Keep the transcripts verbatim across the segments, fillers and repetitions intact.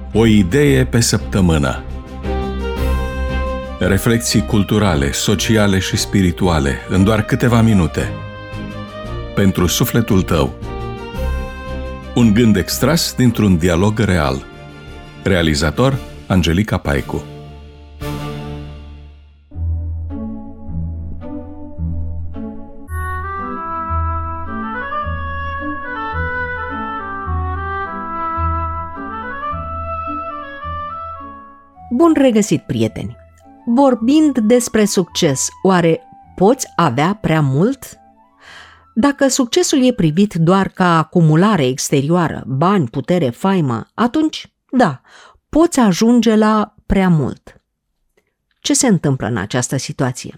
O idee pe săptămână. Reflexii culturale, sociale și spirituale în doar câteva minute. Pentru sufletul tău. Un gând extras dintr-un dialog real. Realizator Angelica Paicu. Bun regăsit, prieteni! Vorbind despre succes, oare poți avea prea mult? Dacă succesul e privit doar ca acumulare exterioară, bani, putere, faimă, atunci, da, poți ajunge la prea mult. Ce se întâmplă în această situație?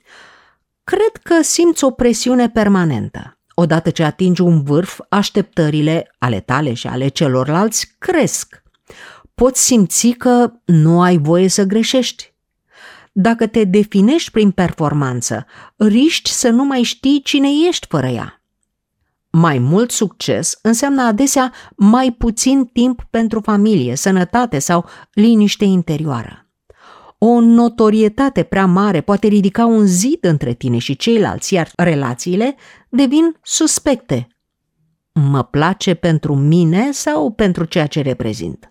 Cred că simți o presiune permanentă. Odată ce atingi un vârf, așteptările ale tale și ale celorlalți cresc. Poți simți că nu ai voie să greșești. Dacă te definești prin performanță, riști să nu mai știi cine ești fără ea. Mai mult succes înseamnă adesea mai puțin timp pentru familie, sănătate sau liniște interioară. O notorietate prea mare poate ridica un zid între tine și ceilalți, iar relațiile devin suspecte. Mă place pentru mine sau pentru ceea ce reprezint?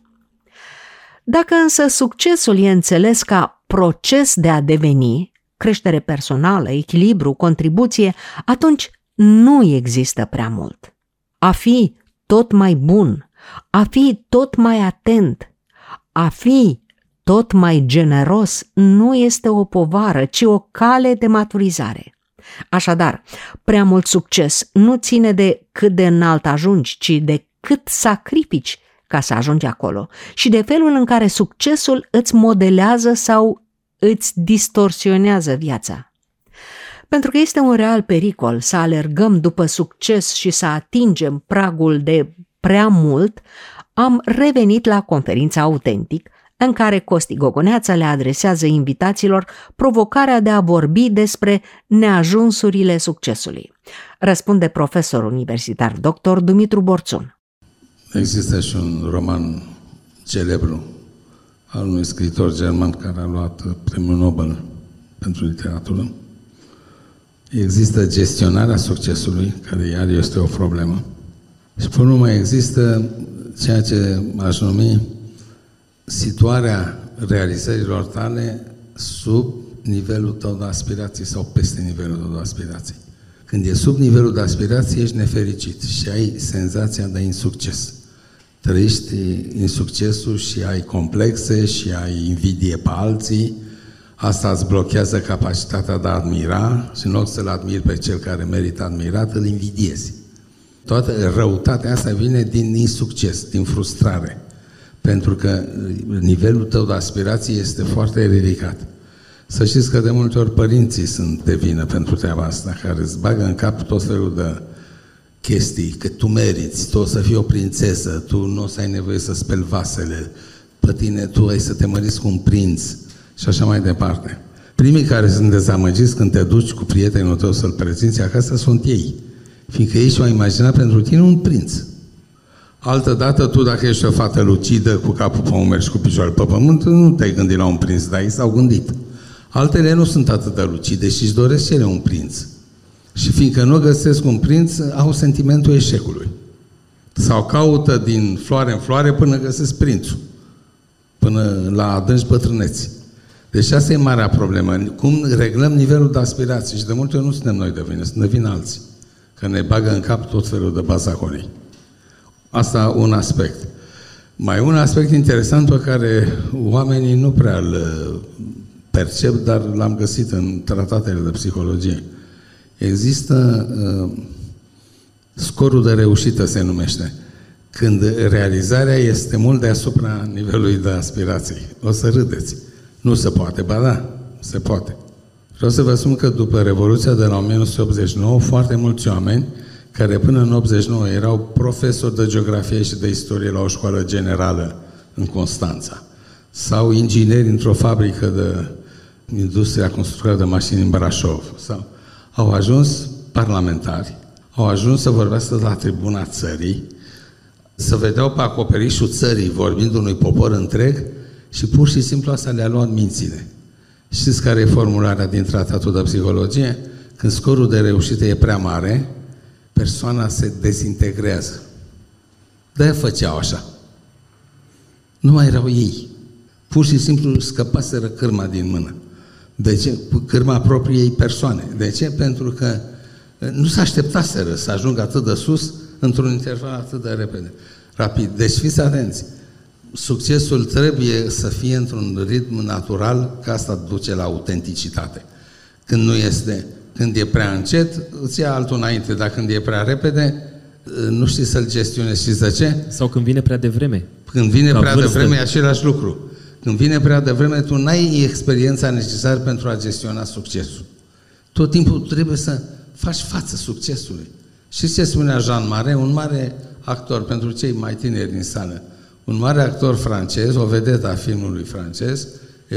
Dacă însă succesul e înțeles ca proces de a deveni, creștere personală, echilibru, contribuție, atunci nu există prea mult. A fi tot mai bun, a fi tot mai atent, a fi tot mai generos nu este o povară, ci o cale de maturizare. Așadar, prea mult succes nu ține de cât de înalt ajungi, ci de cât sacrifici ca să ajungi acolo și de felul în care succesul îți modelează sau îți distorsionează viața. Pentru că este un real pericol să alergăm după succes și să atingem pragul de prea mult, am revenit la conferința Autentic, în care Costi Gogoneață le adresează invitaților provocarea de a vorbi despre neajunsurile succesului. Răspunde profesor universitar doctor Dumitru Borțun. Există și un roman celebru al unui scriitor german care a luat premiul Nobel pentru literatură. Există gestionarea succesului, care iar este o problemă. Și pe urmă mai există ceea ce aș numi situarea realizărilor tale sub nivelul tău de aspirații sau peste nivelul tău de aspirații. Când e sub nivelul de aspirații, ești nefericit și ai senzația de insucces. Trăiești insuccesul și ai complexe și ai invidie pe alții. Asta îți blochează capacitatea de a admira și în loc să-l admiri pe cel care merită admirat, îl invidiezi. Toată răutatea asta vine din insucces, din frustrare. Pentru că nivelul tău de aspirație este foarte ridicat. Să știți că de multe ori părinții sunt de vină pentru treaba asta, care îți bagă în cap tot felul de chestii, că tu meriți, tu o să fii o prințesă, tu nu o să ai nevoie să speli vasele, pe tine tu ai să te măriți cu un prinț și așa mai departe. Primii care sunt dezamăgiți când te duci cu prietenul tău să-l prezinți acasă sunt ei, fiindcă ei și-au imaginat pentru tine un prinț. Altădată tu, dacă ești o fată lucidă, cu capul pe umeri și cu picioarele pe pământ, nu te-ai gândit la un prinț, dar ei s-au gândit. Altele nu sunt atât de lucide și își doresc ele un prinț. Și fiindcă nu găsesc un prinț, au sentimentul eșecului. Sau caută din floare în floare până găsesc prințul. Până la adânci bătrâneți. Deci asta e marea problemă. Cum reglăm nivelul de aspirații? Și de multe ori nu suntem noi de vină, sunt de vină alții. Că ne bagă în cap tot felul de bazaconii. Asta un aspect. Mai un aspect interesant pe care oamenii nu prea îl percep, dar l-am găsit în tratatele de psihologie. Există uh, scorul de reușită, se numește, când realizarea este mult deasupra nivelului de aspirații. O să râdeți. Nu se poate, ba da, se poate. Vreau să vă spun că după Revoluția de la o mie nouă sute optzeci și nouă, foarte mulți oameni care până în optzeci și nouă erau profesori de geografie și de istorie la o școală generală în Constanța, sau ingineri într-o fabrică de industria constructoare de mașini în Brașov, sau au ajuns parlamentari, au ajuns să vorbească la tribuna țării, să vedeau pe acoperișul țării vorbind unui popor întreg și pur și simplu asta le-a luat mințile. Știți care e formularea din tratatul de psihologie? Când scorul de reușită e prea mare, persoana se dezintegrează. De-aia făceau așa. Nu mai erau ei. Pur și simplu scăpaseră cârma din mână. De ce? Cârma propriei persoane. De ce? Pentru că nu se așteptaseră să ajungă atât de sus într-un interval atât de repede. Rapid. Deci fiți atenți. Succesul trebuie să fie într-un ritm natural, că asta duce la autenticitate. Când nu este, când e prea încet, îți ia altul înainte, dar când e prea repede, nu știi să-l gestionezi. Știți de ce? Sau când vine prea devreme. Când vine la prea vârstă. devreme e același lucru. Când vine prea devreme, tu n-ai experiența necesară pentru a gestiona succesul. Tot timpul trebuie să faci față succesului. Știți ce spunea Jean Marais, un mare actor pentru cei mai tineri din sală? Un mare actor francez, o vedetă a filmului francez,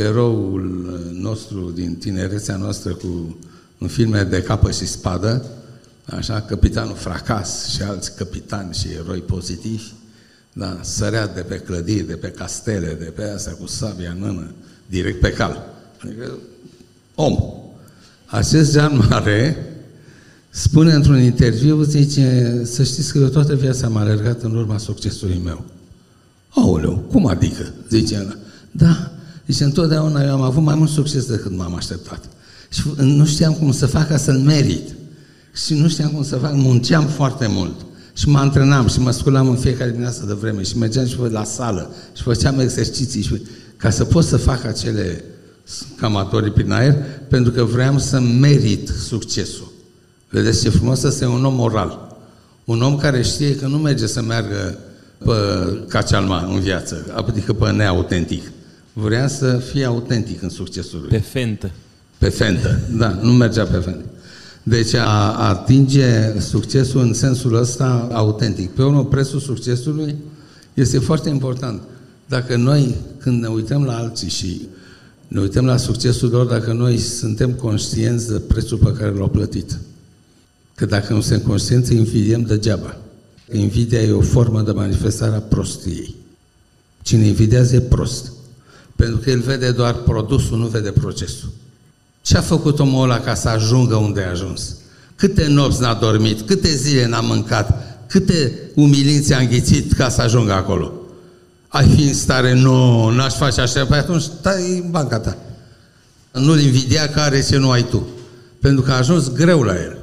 eroul nostru din tinerețea noastră cu în filme de capă și spadă, așa, Capitanul Fracas și alți capitani și eroi pozitivi, da, sărea de pe clădiri, de pe castele, de pe astea cu sabia în mână, direct pe cal. Adică, om. Acest Jean Marais spune într-un interviu, zice, să știți că eu toată viața am alergat în urma succesului meu. Aoleu, cum adică? Zice ăla. Da, zice, întotdeauna eu am avut mai mult succes decât m-am așteptat. Și nu știam cum să fac ca să-l merit. Și nu știam cum să fac, munceam foarte mult. Și mă antrenam și mă sculam în fiecare dimineață de vreme și mergeam și la sală și făceam exerciții și ca să pot să fac acele scamatorii prin aer, pentru că vreau să merit succesul. Vedeți ce frumos, ăsta e un om moral. Un om care știe că nu merge să meargă pe cacealma în viață, adică pe neautentic. Vrea să fie autentic în succesul lui. Pe fentă. Pe fentă, da, nu mergea pe fentă. Deci a atinge succesul în sensul ăsta autentic. Pe urmă, prețul succesului este foarte important. Dacă noi, când ne uităm la alții și ne uităm la succesul lor, dacă noi suntem conștienți de prețul pe care l-au plătit. Că dacă nu suntem conștienți, invidiem degeaba. Invidia e o formă de manifestare a prostiei. Cine invidiază e prost. Pentru că el vede doar produsul, nu vede procesul. Ce a făcut omul ăla ca să ajungă unde a ajuns? Câte nopți n-a dormit, câte zile n-a mâncat, câte umilințe a înghițit ca să ajungă acolo? Ai fi în stare, nu, n-aș face așa, păi atunci stai în banca ta. Nu-l invidia că are ce nu ai tu, pentru că a ajuns greu la el.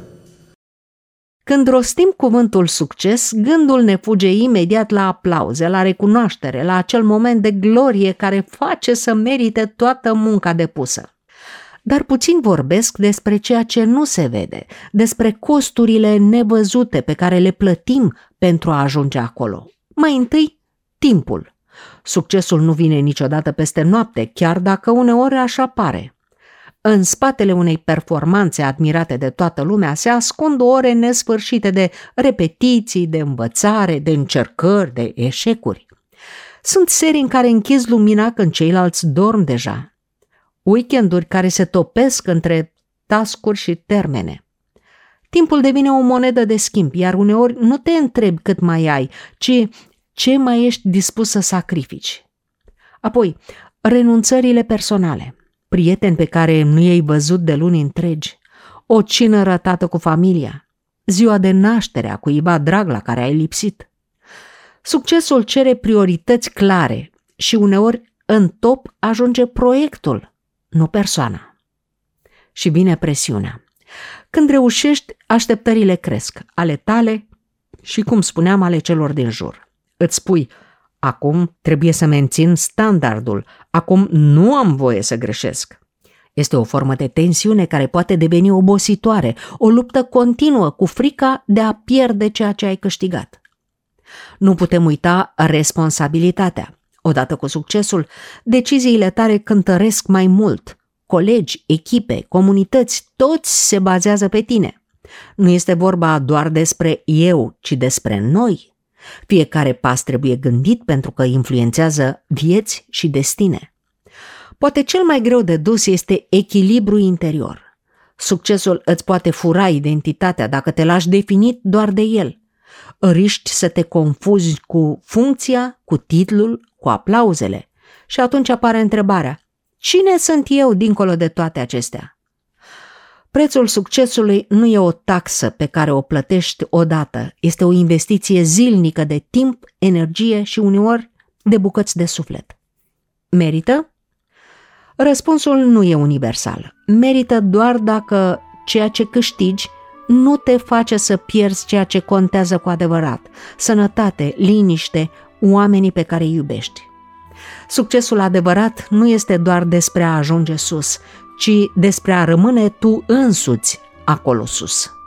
Când rostim cuvântul succes, gândul ne fuge imediat la aplauze, la recunoaștere, la acel moment de glorie care face să merite toată munca depusă. Dar puțin vorbesc despre ceea ce nu se vede, despre costurile nevăzute pe care le plătim pentru a ajunge acolo. Mai întâi, timpul. Succesul nu vine niciodată peste noapte, chiar dacă uneori așa pare. În spatele unei performanțe admirate de toată lumea se ascund ore nesfârșite de repetiții, de învățare, de încercări, de eșecuri. Sunt serii în care închizi lumina când ceilalți dorm deja. Weekenduri care se topesc între task-uri și termene. Timpul devine o monedă de schimb, iar uneori nu te întrebi cât mai ai, ci ce mai ești dispus să sacrifici. Apoi, renunțările personale, prieteni pe care nu i-ai văzut de luni întregi, o cină rătată cu familia, ziua de naștere a cuiva drag la care ai lipsit. Succesul cere priorități clare și uneori în top ajunge proiectul, nu persoana. Și vine presiunea. Când reușești, așteptările cresc, ale tale și, cum spuneam, ale celor din jur. Îți spui, acum trebuie să mențin standardul, acum nu am voie să greșesc. Este o formă de tensiune care poate deveni obositoare, o luptă continuă cu frica de a pierde ceea ce ai câștigat. Nu putem uita responsabilitatea. Odată cu succesul, deciziile tale cântăresc mai mult. Colegi, echipe, comunități, toți se bazează pe tine. Nu este vorba doar despre eu, ci despre noi. Fiecare pas trebuie gândit pentru că influențează vieți și destine. Poate cel mai greu de dus este echilibrul interior. Succesul îți poate fura identitatea dacă te lași definit doar de el. Riști să te confuzi cu funcția, cu titlul, cu aplauzele. Și atunci apare întrebarea: cine sunt eu dincolo de toate acestea? Prețul succesului nu e o taxă pe care o plătești odată, este o investiție zilnică de timp, energie și uneori de bucăți de suflet. Merită? Răspunsul nu e universal. Merită doar dacă ceea ce câștigi nu te face să pierzi ceea ce contează cu adevărat: sănătate, liniște, oamenii pe care îi iubești. Succesul adevărat nu este doar despre a ajunge sus, ci despre a rămâne tu însuți acolo sus.